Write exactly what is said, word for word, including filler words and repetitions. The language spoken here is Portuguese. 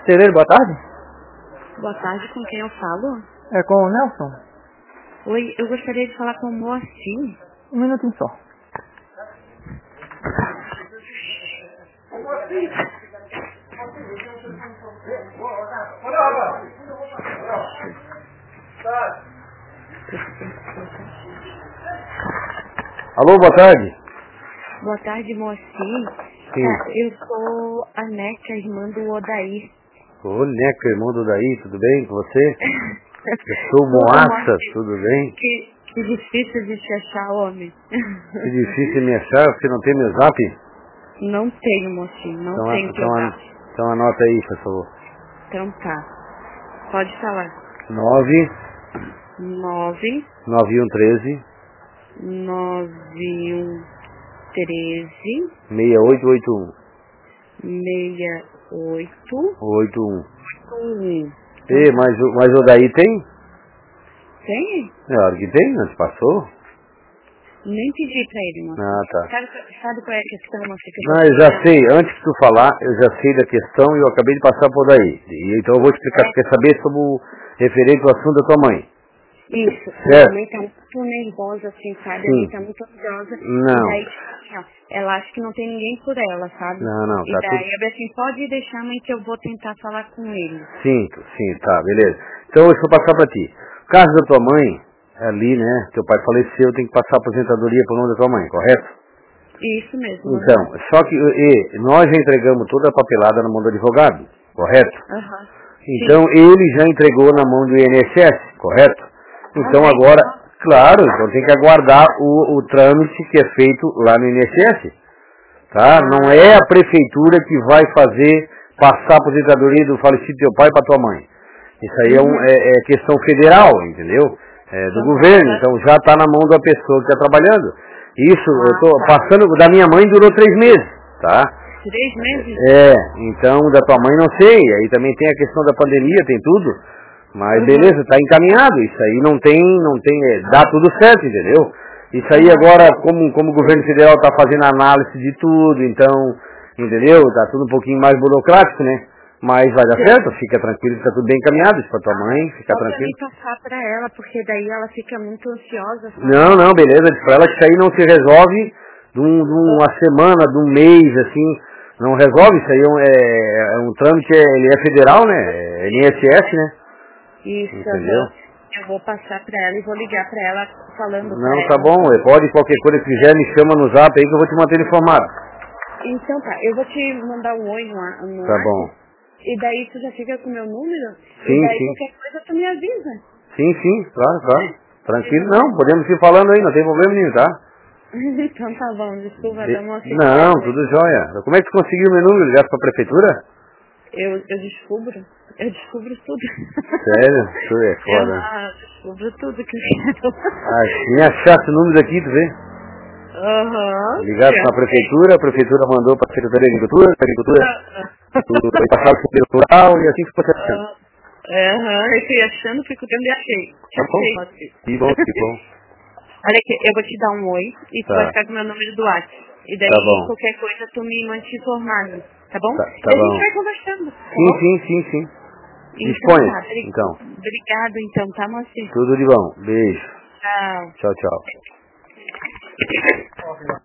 Cereiro, boa tarde. Boa tarde, com quem eu falo? É com o Nelson. Oi, eu gostaria de falar com o Moacir. Um minutinho só. Alô, boa tarde. Boa tarde, Moacir. Sim. Tá, eu sou a Neca, irmã do Odair. Ô, Neca, irmão do Daí, tudo bem com você? Eu sou Tudo, Moaça, Moacir. tudo bem? Que, que difícil de te achar, homem. Que difícil me achar, você não tem meu zap? Não tenho, Moacir, não Então, tenho teu então, zap. então anota aí, por favor. Então tá. Pode falar. nove Nove nove um treze nove um treze seis oito oito um. meia oito oito um. um. E, mas, o- mas o Daí tem? Tem? É, hora que tem, não te passou? Nem pedi pra ele, moço. Ah, tá. Sabe, sabe qual é a questão, moço? Que eu Não, tô eu já falando? sei, antes que tu falar, eu já sei da questão e eu acabei de passar por daí. E, então eu vou te explicar, É. tu quer saber sobre o referente ao assunto da tua mãe. Isso. Certo. Minha mãe tá muito nervosa, assim, sabe? Sim. A mãe tá muito ansiosa. Não. E daí, tipo assim, ó, ela acha que não tem ninguém por ela, sabe? Não, não, E tá daí, tudo... eu falei assim, pode deixar, mãe, que eu vou tentar falar com ele. Sim, tu- sim, tá, beleza. Então deixa eu passar pra ti. O caso da tua mãe, ali, né, teu pai faleceu, tem que passar a aposentadoria pro nome da tua mãe, correto? Isso mesmo. Então, só que e, nós já entregamos toda a papelada na mão do advogado, correto? Aham. Então ele já entregou na mão do I N S S, correto? Então Ah, agora, legal. claro, então tem que aguardar o, o trâmite que é feito lá no I N S S, tá? Ah. Não é a prefeitura que vai fazer passar a aposentadoria do falecido teu pai para tua mãe. Isso aí é, um, Uhum. é, é questão federal, entendeu? É do Então, governo, tá. então já está na mão da pessoa que está trabalhando. Isso, Ah, eu estou tá. passando, da minha mãe durou três meses, tá? Três meses? É, então da tua mãe não sei, aí também tem a questão da pandemia, tem tudo, mas Uhum. beleza, está encaminhado, isso aí não tem, não tem, é, dá tudo certo, entendeu? Isso aí Uhum. agora, como, como o governo federal está fazendo análise de tudo, então, entendeu? Tá tudo um pouquinho mais burocrático, né? Mas vai dar Sim. certo, fica tranquilo, está tudo bem encaminhado, isso para tua mãe, fica Só pra tranquilo. mim passar pra ela, porque daí ela fica muito ansiosa, sabe? Não, não, beleza, diz pra ela que isso aí não se resolve de, um- de uma semana, de um mês, assim, não resolve, isso aí é um, é, é um trâmite, é- ele é federal, né, é I N S S, né, Isso, entendeu? aham. Eu vou passar pra ela e vou ligar pra ela falando pra Não, ela. tá bom, é, pode qualquer coisa que quiser, me chama no zap aí que eu vou te manter informado. Então tá, eu vou te mandar um oi no, ar- no Tá ar, bom. e daí tu já fica com o meu número, Sim, e daí sim. qualquer coisa tu me avisa. Sim, sim, claro, claro. Tranquilo, não, podemos ir falando aí, não tem problema nenhum, tá? Então tá bom, desculpa, De- dá uma Não, assistência. tudo jóia. Como é que tu conseguiu meu número? Ligasse pra prefeitura? Eu, eu descubro, eu descubro tudo. Sério? Tu é Eu foda. ah, descubro tudo que eu quero. Ah, me achasse o número daqui, tu vê? Aham. Ligasse na prefeitura, a prefeitura mandou para a Secretaria de Agricultura, a Agricultura foi passar para o Poder Rural e assim ficou certo. Aham, eu fui achando, fui cuidando e achei. Tá bom? Achei, Moacir. Que bom, que bom. Olha aqui, eu vou te dar um oi e tu Tá. vai ficar com o meu número do WhatsApp. E daí, Tá bom. qualquer coisa, tu me mantém informado, tá bom? Tá, tá E a gente bom. vai conversando, tá Sim, bom? sim, sim, sim. Então Disponha, tá, obri- então. obrigado então, tá, Moacir? Tudo de bom. Beijo. Tchau. Tchau, tchau.